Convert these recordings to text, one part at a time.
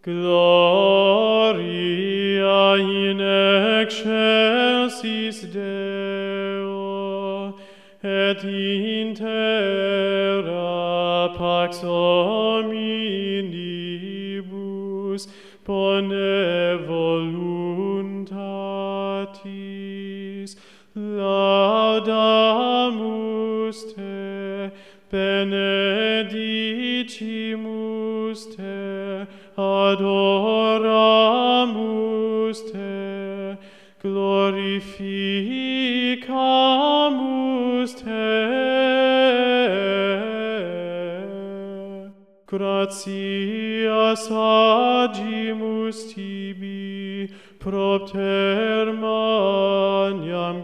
Gloria in excelsis Deo, et in terra pax hominibus bone voluntatis. Laudamus te, benedicimus te, adoramus te, glorificamus te. Gratias agimus tibi, propter magnam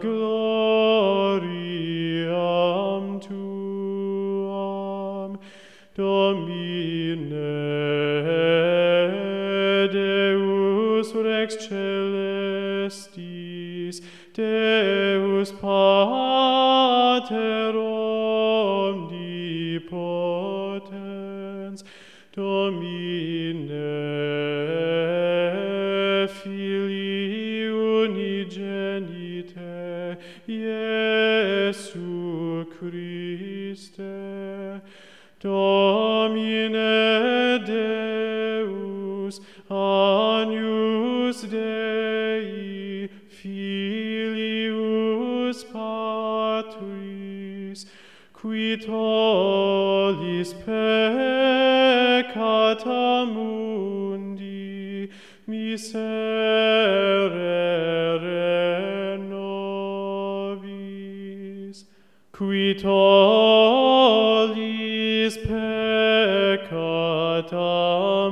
gloriam tuam. Domine Deus rex celestis, Deus Pater omnipotens, Domine Filii unigenite, Iesu Christe, Domine Deus, Agnus Dei, Filius Patris, qui tollis peccata mundi, miserere nobis. Qui tollis peccata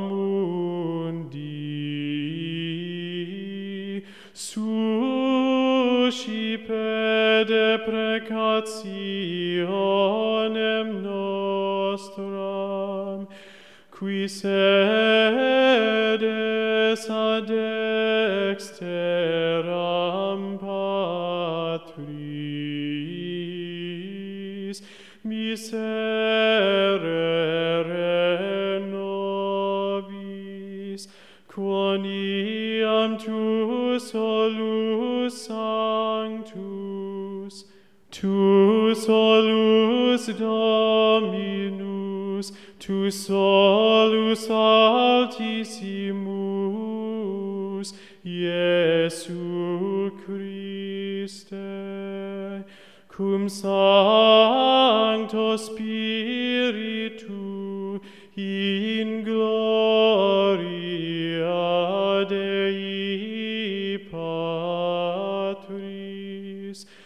mundi, suscipe deprecationem nostram, qui sedes ad dexteram Patris, miserere nobis, quoniam tu solus sanctus, tu solus Dominus, tu solus altissimus, Iesu Christe, cum Sancto Spiritu in gloria Dei Patris,